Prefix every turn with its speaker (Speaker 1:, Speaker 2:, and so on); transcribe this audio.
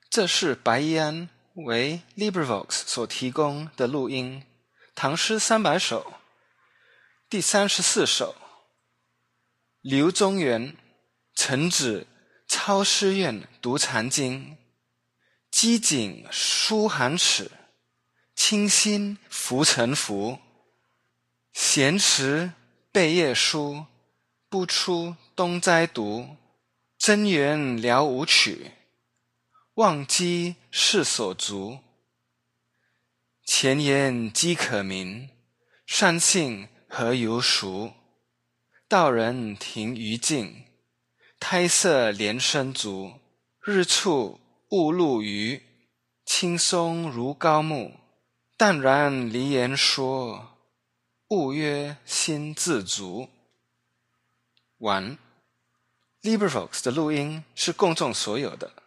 Speaker 1: 这是白衣安为 LibriVox 所提供的录音，唐诗300首，第34首。刘宗元，曾子操诗院读残经，机警书寒齿，清新浮沉浮。闲时备夜书，不出东斋读。真源聊舞曲，忘机世所足。前言饥渴鸣，善信何由熟？道人庭余径，胎色连生足。日处雾露余，青松如高木。淡然离言说，物曰心自足。完。LibriVox 的录音是公众所有的，